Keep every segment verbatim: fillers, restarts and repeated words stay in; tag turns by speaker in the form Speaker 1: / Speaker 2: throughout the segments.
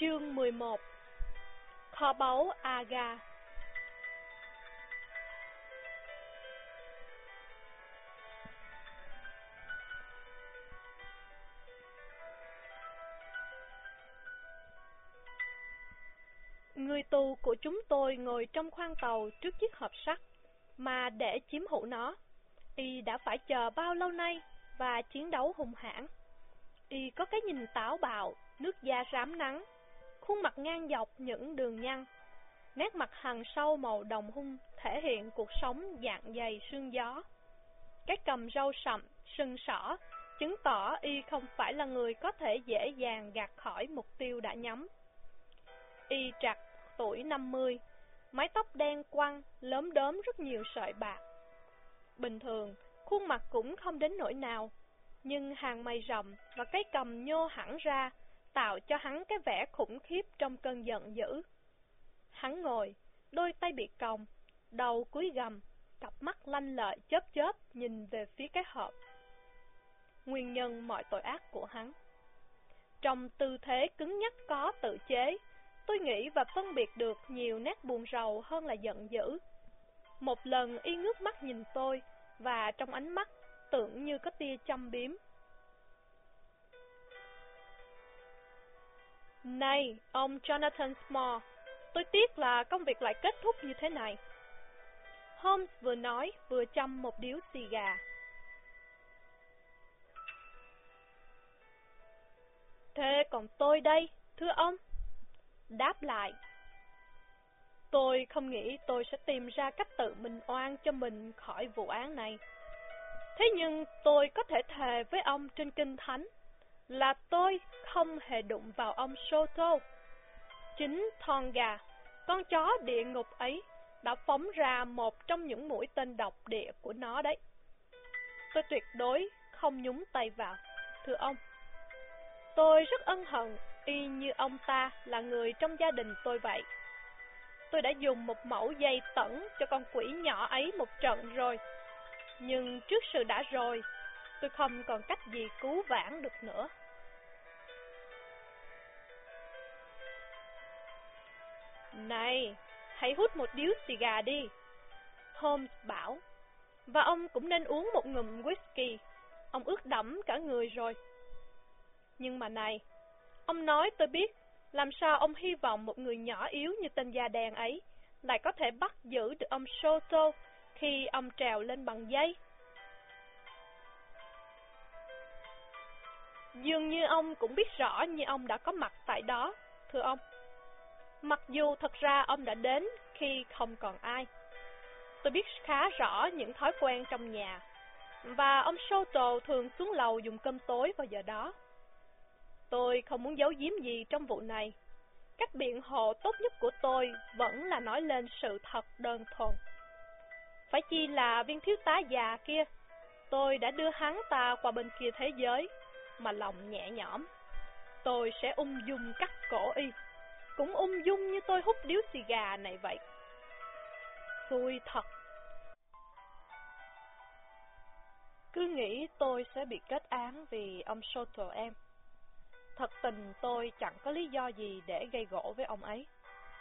Speaker 1: Chương mười một. Kho báu Aga. Người tù của chúng tôi ngồi trong khoang tàu trước chiếc hộp sắt, mà để chiếm hữu nó, y đã phải chờ bao lâu nay và chiến đấu hung hãn. Y có cái nhìn táo bạo, nước da rám nắng, khuôn mặt ngang dọc những đường nhăn, nét mặt hằn sâu màu đồng hung thể hiện cuộc sống dạng dày sương gió. Cái cằm râu sậm, sưng sỏ, chứng tỏ y không phải là người có thể dễ dàng gạt khỏi mục tiêu đã nhắm. Y trạc tuổi năm mươi, mái tóc đen quăng, lốm đốm rất nhiều sợi bạc. Bình thường, khuôn mặt cũng không đến nỗi nào, nhưng hàng mày rậm và cái cằm nhô hẳn ra tạo cho hắn cái vẻ khủng khiếp trong cơn giận dữ. Hắn ngồi, đôi tay bị còng, đầu cúi gằm, cặp mắt lanh lợi chớp chớp nhìn về phía cái hộp. Nguyên nhân mọi tội ác của hắn. Trong tư thế cứng nhắc có tự chế, tôi nghĩ và phân biệt được nhiều nét buồn rầu hơn là giận dữ. Một lần y ngước mắt nhìn tôi, và trong ánh mắt tưởng như có tia châm biếm. Này, ông Jonathan Small, tôi tiếc là công việc lại kết thúc như thế này. Holmes vừa nói vừa châm một điếu xì gà. Thế còn tôi đây, thưa ông? Đáp lại. Tôi không nghĩ tôi sẽ tìm ra cách tự minh oan cho mình khỏi vụ án này. Thế nhưng tôi có thể thề với ông trên kinh thánh là tôi không hề đụng vào ông Soto. Chính Tonga, con chó địa ngục ấy, đã phóng ra một trong những mũi tên độc địa của nó đấy. Tôi tuyệt đối không nhúng tay vào, thưa ông. Tôi rất ân hận, y như ông ta là người trong gia đình tôi vậy. Tôi đã dùng một mẩu dây tẩn cho con quỷ nhỏ ấy một trận rồi. Nhưng trước sự đã rồi, tôi không còn cách gì cứu vãn được nữa. Này, hãy hút một điếu xì gà đi, Holmes bảo. Và ông cũng nên uống một ngụm whisky, ông ướt đẫm cả người rồi. Nhưng mà này, ông nói tôi biết, làm sao ông hy vọng một người nhỏ yếu như tên da đen ấy lại có thể bắt giữ được ông Soto khi ông trèo lên bằng dây? Dường như ông cũng biết rõ như ông đã có mặt tại đó, thưa ông. Mặc dù thật ra ông đã đến khi không còn ai. Tôi biết khá rõ những thói quen trong nhà, và ông Soto thường xuống lầu dùng cơm tối vào giờ đó. Tôi không muốn giấu giếm gì trong vụ này. Cách biện hộ tốt nhất của tôi vẫn là nói lên sự thật đơn thuần. Phải chi là viên thiếu tá già kia, tôi đã đưa hắn ta qua bên kia thế giới, mà lòng nhẹ nhõm. Tôi sẽ ung dung cắt cổ y, cũng ung dung như tôi hút điếu xì gà này vậy. Xui thật. Cứ nghĩ tôi sẽ bị kết án vì ông Soto em. Thật tình tôi chẳng có lý do gì để gây gổ với ông ấy.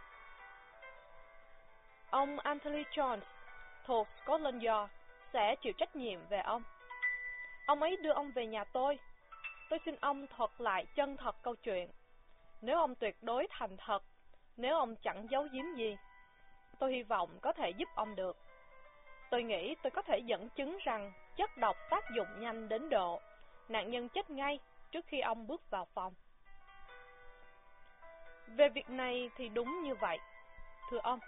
Speaker 1: Ông Anthony Jones thuộc Scotland Yard sẽ chịu trách nhiệm về ông. Ông ấy đưa ông về nhà tôi. Tôi xin ông thuật lại chân thật câu chuyện. Nếu ông tuyệt đối thành thật, nếu ông chẳng giấu giếm gì, tôi hy vọng có thể giúp ông được. Tôi nghĩ tôi có thể dẫn chứng rằng chất độc tác dụng nhanh đến độ nạn nhân chết ngay trước khi ông bước vào phòng. Về việc này thì đúng như vậy, thưa ông.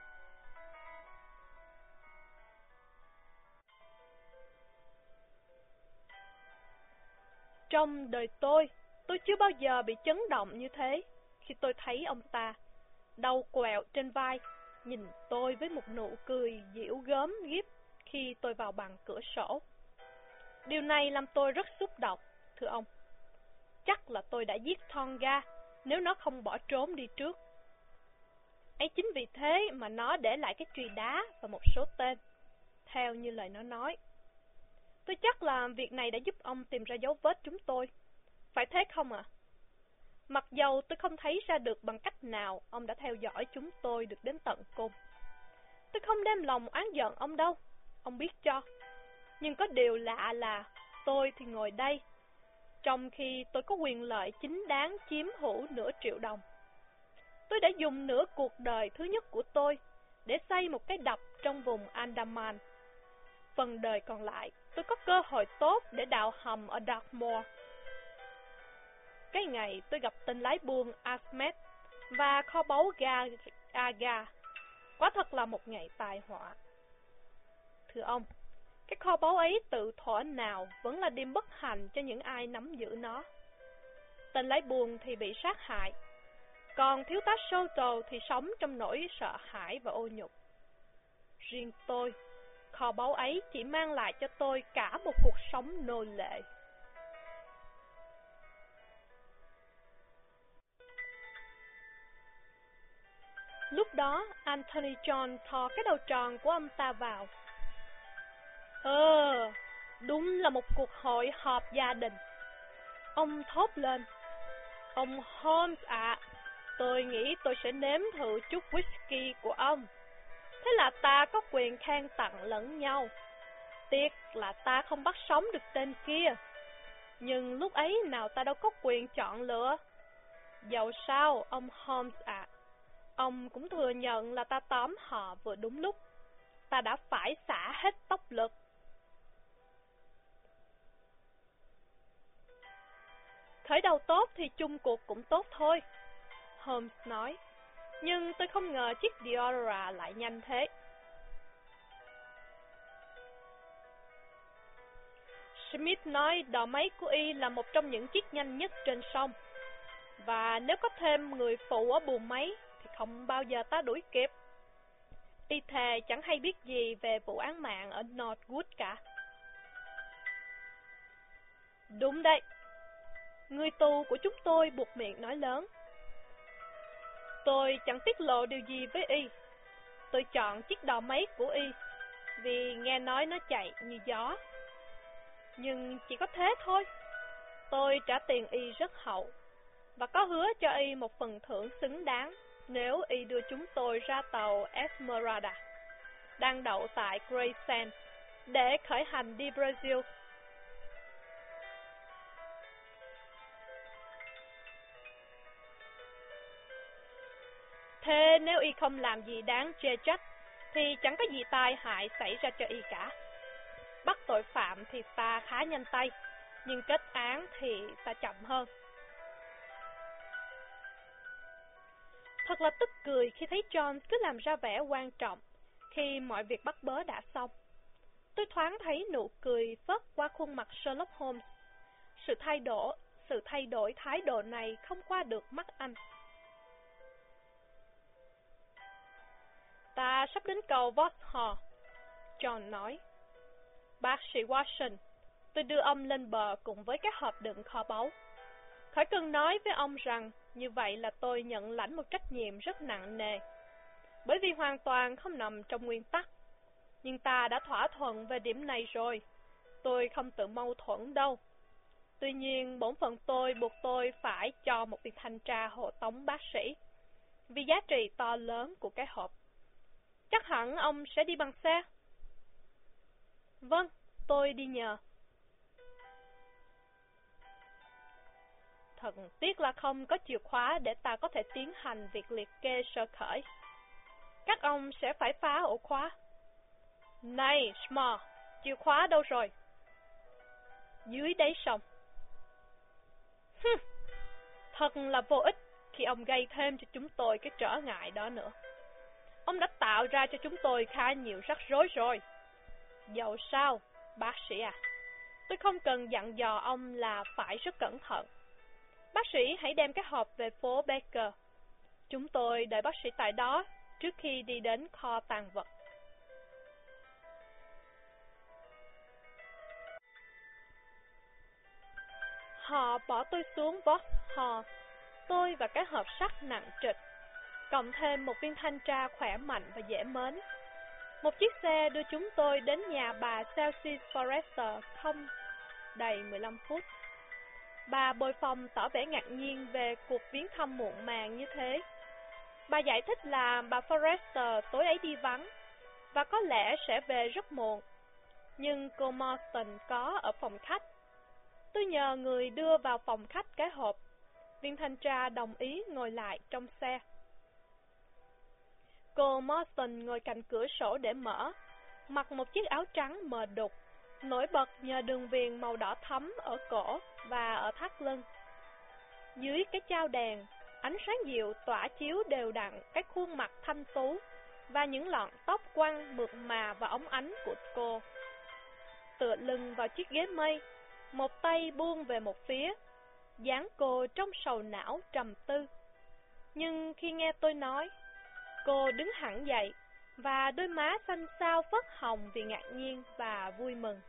Speaker 1: Trong đời tôi, tôi chưa bao giờ bị chấn động như thế khi tôi thấy ông ta, đầu quẹo trên vai, nhìn tôi với một nụ cười giễu gớm ghiếc khi tôi vào bằng cửa sổ. Điều này làm tôi rất xúc động, thưa ông. Chắc là tôi đã giết Tonga nếu nó không bỏ trốn đi trước. Ấy chính vì thế mà nó để lại cái chùy đá và một số tên, theo như lời nó nói. Tôi chắc là việc này đã giúp ông tìm ra dấu vết chúng tôi. Phải thế không ạ? À? Mặc dầu tôi không thấy ra được bằng cách nào ông đã theo dõi chúng tôi được đến tận cùng. Tôi không đem lòng oán giận ông đâu, ông biết cho. Nhưng có điều lạ là tôi thì ngồi đây, trong khi tôi có quyền lợi chính đáng chiếm hữu nửa triệu đồng. Tôi đã dùng nửa cuộc đời thứ nhất của tôi để xây một cái đập trong vùng Andaman. Phần đời còn lại, tôi có cơ hội tốt để đào hầm ở Dartmoor. Cái ngày tôi gặp tên lái buôn Ahmed và kho báu Aga, quả thật là một ngày tai họa. Thưa ông, cái kho báu ấy tự thuở nào vẫn là điểm bất hạnh cho những ai nắm giữ nó. Tên lái buôn thì bị sát hại, còn thiếu tá Souter thì sống trong nỗi sợ hãi và ô nhục. Riêng tôi, kho báu ấy chỉ mang lại cho tôi cả một cuộc sống nô lệ. Lúc đó, Anthony John thò cái đầu tròn của ông ta vào. Ờ, đúng là một cuộc hội họp gia đình. Ông thốt lên. Ông Holmes ạ, à, tôi nghĩ tôi sẽ nếm thử chút whisky của ông. Thế là ta có quyền khen tặng lẫn nhau. Tiếc là ta không bắt sống được tên kia. Nhưng lúc ấy nào ta đâu có quyền chọn lựa. Dẫu sao, ông Holmes ạ, à, ông cũng thừa nhận là ta tóm họ vừa đúng lúc. Ta đã phải xả hết tốc lực. Khởi đầu tốt thì chung cuộc cũng tốt thôi, Holmes nói. Nhưng tôi không ngờ chiếc Deodora lại nhanh thế. Smith nói đò máy của y là một trong những chiếc nhanh nhất trên sông. Và nếu có thêm người phụ ở buồng máy thì không bao giờ ta đuổi kịp. Y thề chẳng hay biết gì về vụ án mạng ở Northwood cả. Đúng đấy. Người tù của chúng tôi buộc miệng nói lớn. Tôi chẳng tiết lộ điều gì với y. Tôi chọn chiếc đò máy của y vì nghe nói nó chạy như gió. Nhưng chỉ có thế thôi. Tôi trả tiền y rất hậu và có hứa cho y một phần thưởng xứng đáng nếu y đưa chúng tôi ra tàu Esmeralda đang đậu tại Gravesend để khởi hành đi Brazil. Thế nếu y không làm gì đáng chê trách thì chẳng có gì tai hại xảy ra cho y cả. Bắt tội phạm thì ta khá nhanh tay, nhưng kết án thì ta chậm hơn. Thật là tức cười khi thấy John cứ làm ra vẻ quan trọng khi mọi việc bắt bớ đã xong. Tôi thoáng thấy nụ cười phớt qua khuôn mặt Sherlock Holmes. Sự thay đổi, sự thay đổi thái độ này không qua được mắt anh. Ta sắp đến cầu Vauxhall, John nói. Bác sĩ Watson, tôi đưa ông lên bờ cùng với các hộp đựng kho báu. Khỏi cần nói với ông rằng như vậy là tôi nhận lãnh một trách nhiệm rất nặng nề, bởi vì hoàn toàn không nằm trong nguyên tắc. Nhưng ta đã thỏa thuận về điểm này rồi, tôi không tự mâu thuẫn đâu. Tuy nhiên, bổn phận tôi buộc tôi phải cho một việc thanh tra hộ tống bác sĩ, vì giá trị to lớn của cái hộp. Chắc hẳn ông sẽ đi bằng xe. Vâng, tôi đi nhờ. Thật tiếc là không có chìa khóa để ta có thể tiến hành việc liệt kê sơ khởi. Các ông sẽ phải phá ổ khóa. Này, Small, chìa khóa đâu rồi? Dưới đáy sông. Hừm, thật là vô ích khi ông gây thêm cho chúng tôi cái trở ngại đó nữa. Ông đã tạo ra cho chúng tôi khá nhiều rắc rối rồi. Dẫu sao, bác sĩ à, tôi không cần dặn dò ông là phải rất cẩn thận. Bác sĩ hãy đem cái hộp về phố Baker. Chúng tôi đợi bác sĩ tại đó trước khi đi đến kho tàng vật. Họ bỏ tôi xuống Vauxhall, tôi và cái hộp sắt nặng trịch, cộng thêm một viên thanh tra khỏe mạnh và dễ mến. Một chiếc xe đưa chúng tôi đến nhà bà Celsius Forrester không đầy mười lăm phút. Bà Bồi Phòng tỏ vẻ ngạc nhiên về cuộc viếng thăm muộn màng như thế. Bà giải thích là bà Forrester tối ấy đi vắng, và có lẽ sẽ về rất muộn. Nhưng cô Marston có ở phòng khách. Tôi nhờ người đưa vào phòng khách cái hộp. Viên thanh tra đồng ý ngồi lại trong xe. Cô Marston ngồi cạnh cửa sổ để mở, mặc một chiếc áo trắng mờ đục, nổi bật nhờ đường viền màu đỏ thẫm ở cổ và ở thắt lưng. Dưới cái chao đèn, ánh sáng dịu tỏa chiếu đều đặn cái khuôn mặt thanh tú và những lọn tóc quăn mượt mà và óng ánh của cô. Tựa lưng vào chiếc ghế mây, một tay buông về một phía, dáng cô trông sầu não trầm tư. Nhưng khi nghe tôi nói, cô đứng hẳn dậy, và đôi má xanh xao phớt hồng vì ngạc nhiên và vui mừng.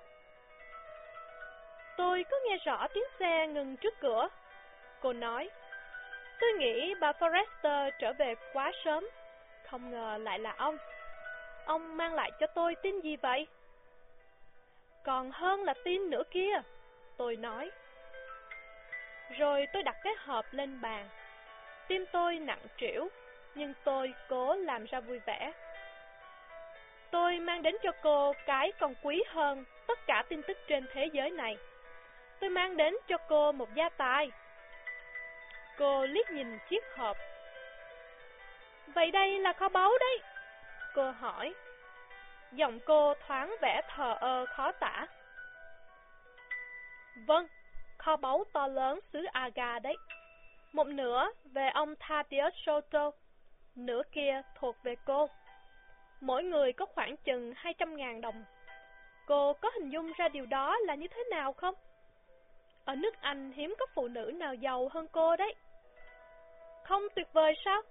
Speaker 1: Tôi có nghe rõ tiếng xe ngừng trước cửa. Cô nói, tôi nghĩ bà Forrester trở về quá sớm, không ngờ lại là ông. Ông mang lại cho tôi tin gì vậy? Còn hơn là tin nữa kia, tôi nói. Rồi tôi đặt cái hộp lên bàn. Tim tôi nặng trĩu, nhưng tôi cố làm ra vui vẻ. Tôi mang đến cho cô cái còn quý hơn tất cả tin tức trên thế giới này. Tôi mang đến cho cô một gia tài. Cô liếc nhìn chiếc hộp. Vậy đây là kho báu đấy? Cô hỏi. Giọng cô thoáng vẻ thờ ơ khó tả. Vâng, kho báu to lớn xứ Aga đấy. Một nửa về ông Thaddeus Soto, nửa kia thuộc về cô. Mỗi người có khoảng chừng hai trăm ngàn đồng. Cô có hình dung ra điều đó là như thế nào không? Ở nước Anh hiếm có phụ nữ nào giàu hơn cô đấy. Không tuyệt vời sao?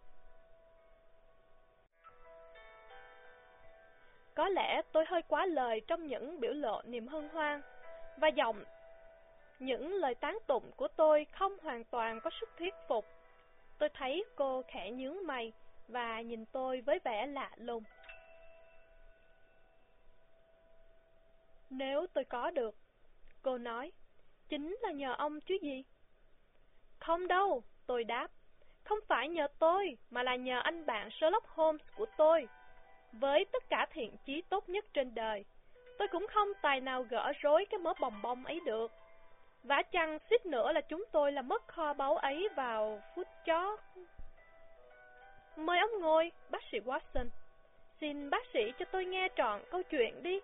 Speaker 1: Có lẽ tôi hơi quá lời trong những biểu lộ niềm hân hoan, và giọng những lời tán tụng của tôi không hoàn toàn có sức thuyết phục. Tôi thấy cô khẽ nhướng mày và nhìn tôi với vẻ lạ lùng. Nếu tôi có được, cô nói, chính là nhờ ông chứ gì? Không đâu, tôi đáp. Không phải nhờ tôi, mà là nhờ anh bạn Sherlock Holmes của tôi. Với tất cả thiện chí tốt nhất trên đời, tôi cũng không tài nào gỡ rối cái mớ bòng bong ấy được. Vả chăng suýt nữa là chúng tôi làm mất kho báu ấy vào phút chót. Mời ông ngồi, bác sĩ Watson. Xin bác sĩ cho tôi nghe trọn câu chuyện đi.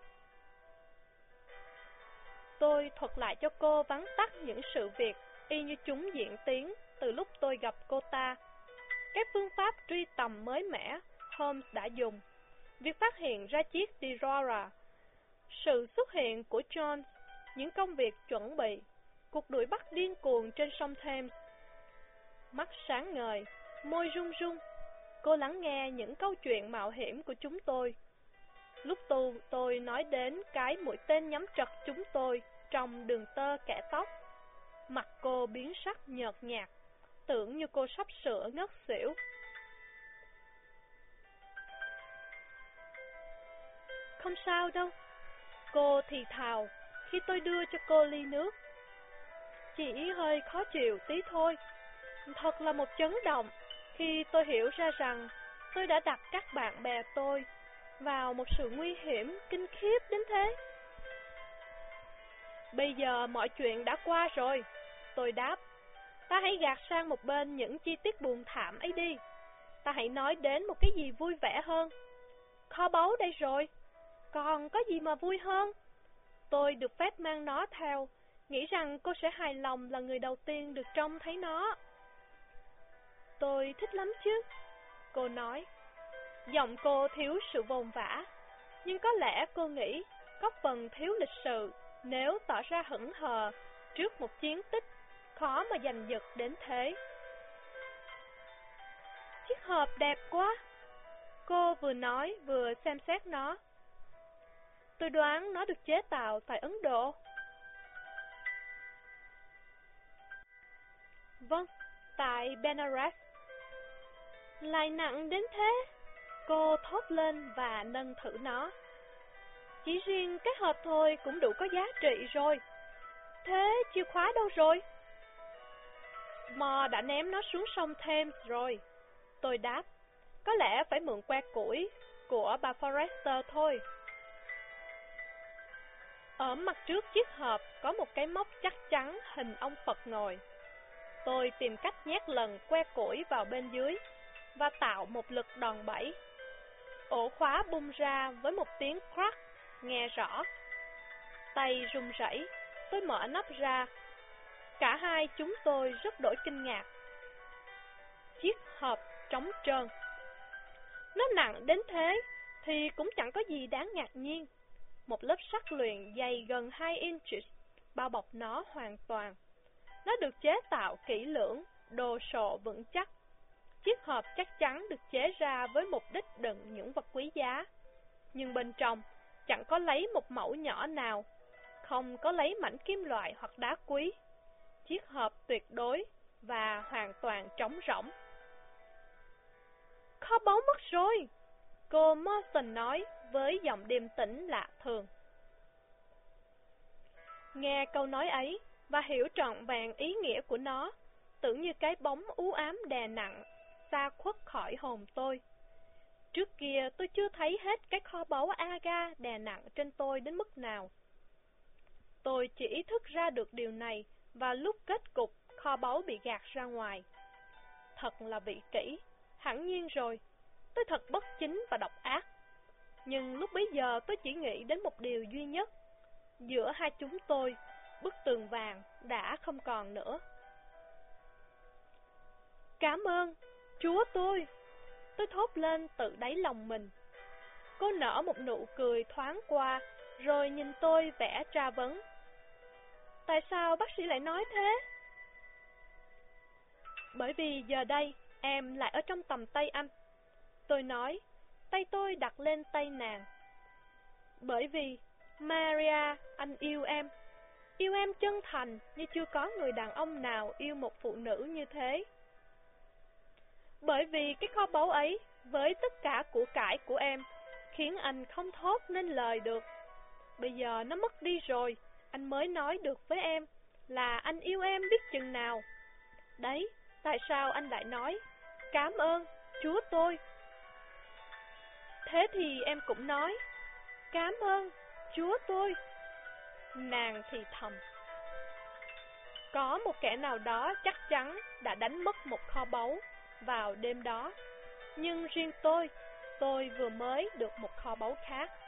Speaker 1: Tôi thuật lại cho cô vắn tắt những sự việc y như chúng diễn tiến từ lúc tôi gặp cô ta. Các phương pháp truy tầm mới mẻ Holmes đã dùng, việc phát hiện ra chiếc Didora, sự xuất hiện của John, những công việc chuẩn bị, cuộc đuổi bắt điên cuồng trên sông Thames. Mắt sáng ngời, môi run run, cô lắng nghe những câu chuyện mạo hiểm của chúng tôi. Lúc tu tôi nói đến cái mũi tên nhắm trật chúng tôi trong đường tơ kẻ tóc, mặt cô biến sắc nhợt nhạt, tưởng như cô sắp sửa ngất xỉu. Không sao đâu, cô thì thào khi tôi đưa cho cô ly nước. Chỉ hơi khó chịu tí thôi. Thật là một chấn động khi tôi hiểu ra rằng tôi đã đặt các bạn bè tôi vào một sự nguy hiểm kinh khiếp đến thế. Bây giờ mọi chuyện đã qua rồi, tôi đáp. Ta hãy gạt sang một bên những chi tiết buồn thảm ấy đi. Ta hãy nói đến một cái gì vui vẻ hơn. Kho báu đây rồi, còn có gì mà vui hơn? Tôi được phép mang nó theo, nghĩ rằng cô sẽ hài lòng là người đầu tiên được trông thấy nó. Tôi thích lắm chứ, cô nói. Giọng cô thiếu sự vồn vã, nhưng có lẽ cô nghĩ có phần thiếu lịch sự nếu tỏ ra hững hờ trước một chiến tích khó mà giành giật đến thế. Chiếc hộp đẹp quá, cô vừa nói vừa xem xét nó. Tôi đoán nó được chế tạo tại Ấn Độ. Vâng, tại Benares. Lại nặng đến thế, cô thốt lên và nâng thử nó. Chỉ riêng cái hộp thôi cũng đủ có giá trị rồi. Thế chìa khóa đâu rồi? Mo đã ném nó xuống sông Thames rồi. Tôi đáp, có lẽ phải mượn que củi của bà Forrester thôi. Ở mặt trước chiếc hộp có một cái móc chắc chắn hình ông Phật ngồi. Tôi tìm cách nhét lần que củi vào bên dưới và tạo một lực đòn bẩy. Ổ khóa bung ra với một tiếng crack nghe rõ. Tay run rẩy, tôi mở nắp ra. Cả hai chúng tôi rất đổi kinh ngạc. Chiếc hộp trống trơn. Nó nặng đến thế thì cũng chẳng có gì đáng ngạc nhiên. Một lớp sắt luyện dày gần hai inches bao bọc nó hoàn toàn. Nó được chế tạo kỹ lưỡng, đồ sộ vững chắc. Chiếc hộp chắc chắn được chế ra với mục đích đựng những vật quý giá. Nhưng bên trong chẳng có lấy một mẩu nhỏ nào, không có lấy mảnh kim loại hoặc đá quý. Chiếc hộp tuyệt đối và hoàn toàn trống rỗng. Kho báu mất rồi, cô Morton nói với giọng điềm tĩnh lạ thường. Nghe câu nói ấy và hiểu trọn vẹn ý nghĩa của nó, tưởng như cái bóng u ám đè nặng, xa khuất khỏi hồn tôi. Trước kia tôi chưa thấy hết cái kho báu Aga đè nặng trên tôi đến mức nào. Tôi chỉ ý thức ra được điều này và lúc kết cục kho báu bị gạt ra ngoài. Thật là vị kỷ, hẳn nhiên rồi, tôi thật bất chính và độc ác. Nhưng lúc bấy giờ tôi chỉ nghĩ đến một điều duy nhất. Giữa hai chúng tôi, bức tường vàng đã không còn nữa. Cảm ơn, Chúa tôi, tôi thốt lên tự đáy lòng mình. Cô nở một nụ cười thoáng qua, rồi nhìn tôi vẻ tra vấn. Tại sao bác sĩ lại nói thế? Bởi vì giờ đây, em lại ở trong tầm tay anh. Tôi nói, tay tôi đặt lên tay nàng. Bởi vì, Maria, anh yêu em. Yêu em chân thành như chưa có người đàn ông nào yêu một phụ nữ như thế. Bởi vì cái kho báu ấy, với tất cả của cải của em, khiến anh không thốt nên lời được. Bây giờ nó mất đi rồi, anh mới nói được với em là anh yêu em biết chừng nào. Đấy, tại sao anh lại nói, cảm ơn, Chúa tôi. Thế thì em cũng nói, cảm ơn, Chúa tôi. Nàng thì thầm. Có một kẻ nào đó chắc chắn đã đánh mất một kho báu vào đêm đó. Nhưng riêng tôi, tôi vừa mới được một kho báu khác.